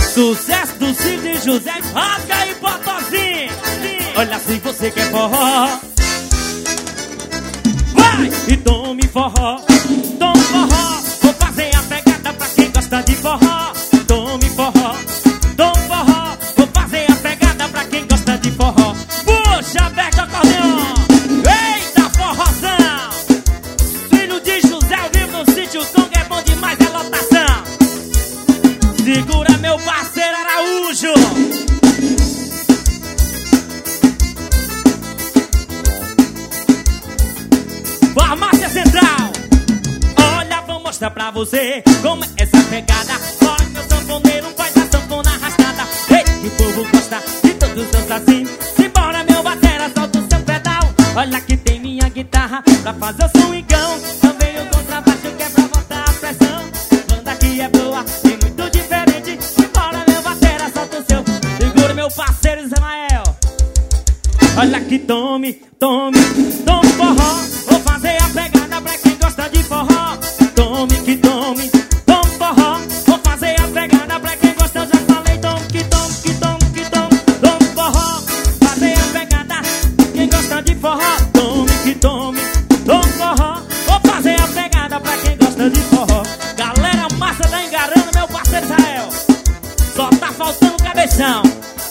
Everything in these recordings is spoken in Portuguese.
Sucesso do Cid José, rasga aí, Potozinho. Olha se você quer forró, vai e tome forró, tome forró. Vou fazer a pegada pra quem gosta de forró. Tome forró, tome forró. Vou fazer a pegada pra quem gosta de forró. Puxa, aperta o acordeão. Eita, forrozão. Filho de José, ao vivo no sítio Tonga, é bom demais, é lotação. Segura meu parceiro Araújo. Farmácia Central. Olha, vou mostrar pra você como é essa pegada. Bora que o sanfoneiro faz a sanfona arrastada. Ei, que o povo gosta de todos dançam assim. Simbora meu batera, solta o seu pedal. Olha que tem minha guitarra pra fazer o som icão. Também o contrabaixo que é pra botar a pressão. Banda aqui é boa e muito diferente. Simbora meu batera, solta o seu. Segura meu parceiro Ismael. Olha que tome, tome, tome forró. Vou fazer a pegada pra quem gosta de forró. Tome que tome, tome forró. Vou fazer a pegada pra quem gosta, eu já falei. Tome que tome, que tome, que tome, tome forró. Fazer a pegada quem gosta de forró. Tome que tome, tome forró. Vou fazer a pegada pra quem gosta de forró. Galera massa tá engarando meu parceiro Israel. Só tá faltando o cabeção.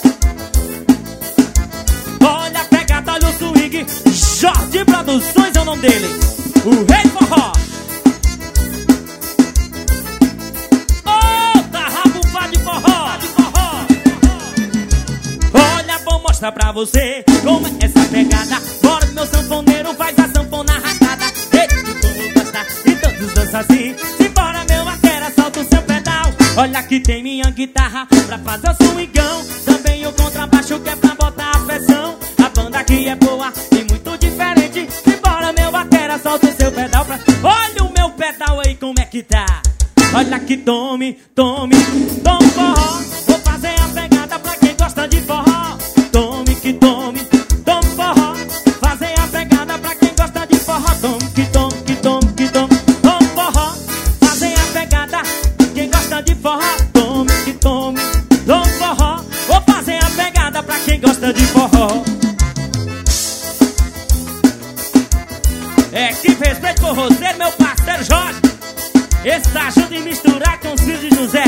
Olha a pegada, olha o swing. Jorge Produções é o nome dele, o Rei Forró. Ô, tá rabufado de forró. Olha, vou mostrar pra você como é essa pegada. Bora que meu sanfoneiro faz a sanfona arrastada. Ei, que povo gosta e todos dançam assim. Simbora meu batera, solta o seu pedal. Olha que tem minha guitarra pra fazer o swingão. Também o contrabaixo que é pra botar a pressão. A banda aqui é boa e muito diferente. Simbora meu batera, solta o seu pedal pra... Olha o meu pedal aí como é que tá. Olha que tome, tome, tome forró. Vou fazer a pegada pra quem gosta de forró. Tome que tome, tome forró. Fazer a pegada pra quem gosta de forró. Tome que tome, que tome, que tome, tome forró. Fazer a pegada quem gosta de forró. Tome que tome, tome forró. Vou fazer a pegada pra quem gosta de forró. Equipe Respeito por você, meu parceiro Jorge. Esse tá ajuda em misturar com os filhos de José.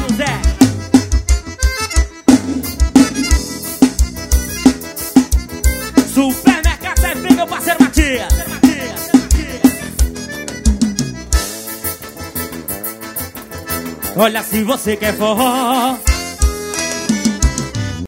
Supermercado Sefim, meu parceiro Matias. Olha se você quer forró,